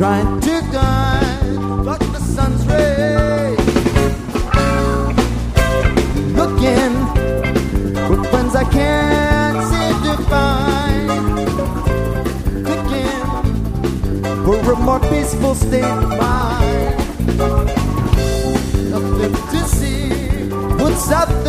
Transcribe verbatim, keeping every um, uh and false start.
trying to guide but the sun's rays. Looking for friends I can't seem to find. Looking for a more peaceful state of mind. Nothing to see, what's out